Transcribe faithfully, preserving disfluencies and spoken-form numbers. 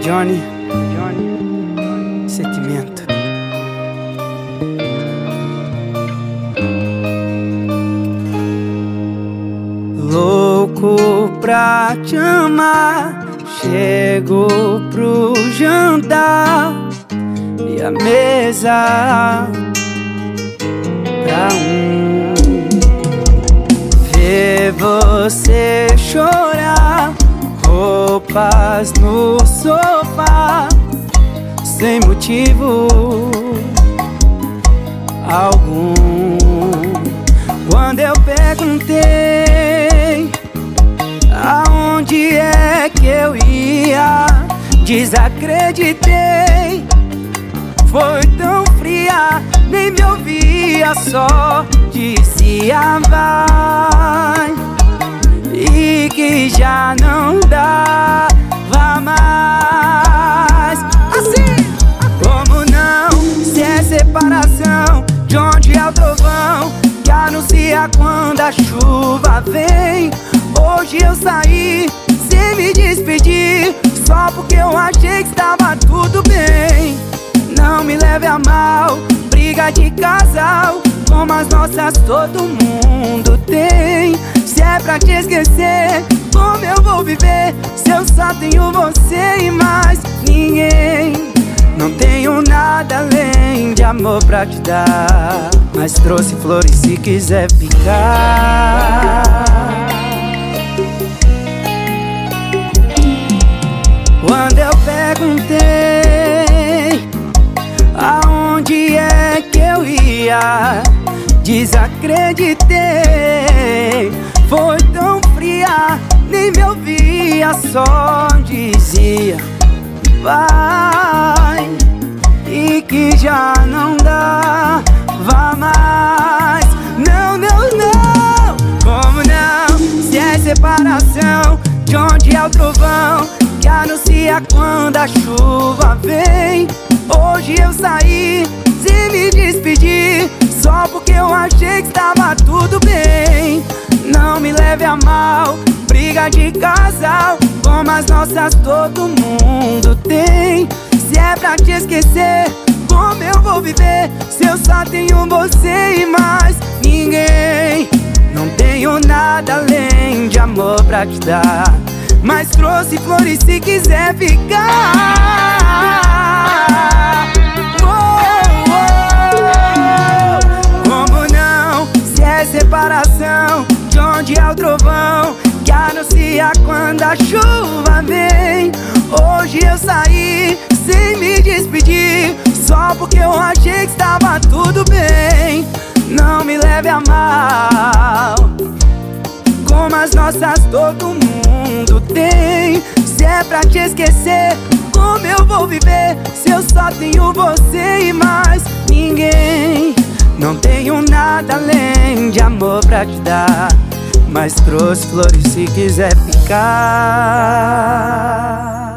Johnny, Johnny, sentimento. Louco pra te amar, chego pro jantar e a mesa pra um. Ver você chorar, roupas no sofá, sem motivo algum. Quando eu perguntei aonde é que eu ia, desacreditei. Foi tão fria, nem me ouvia, só dizia vai, e que já não dava mais. Assim, como não? Se é separação, de onde é o trovão que anuncia quando a chuva vem? Hoje eu saí sem me despedir, só porque eu achei que estava tudo bem. Não me leve a mal, briga de casal, como as nossas todo mundo tem. Se é pra te esquecer, como eu vou viver se eu só tenho você e mais ninguém? Não tenho nada além de amor pra te dar, mas trouxe flores se quiser ficar. Quando eu perguntei aonde é que eu ia, desacreditei. Foi tão fria, nem me ouvia, só dizia vai, e que já não dava mais. Não, não, não, como não? Se é separação, de onde é o trovão que anuncia quando a chuva vem? Hoje eu saí sem me despedir, só porque eu achei que estava tudo bem. Não me leve a mal, briga de casal, como as nossas todo mundo tem. Se é pra te esquecer, como eu vou viver se eu só tenho você e mais ninguém? Não tenho nada além de amor pra te dar, mas trouxe flores se quiser ficar. Oh, oh, como não? Se é separação, de onde é o trovão que anuncia quando a chuva vem? Hoje eu saí sem me despedir, só porque eu achei que estava tudo bem. Não me leve a mal, como as nossas todo mundo tem. Se é pra te esquecer, como eu vou viver se eu só tenho você e mais ninguém? Não tenho nada além de amor pra te dar, mas trouxe flores se quiser ficar.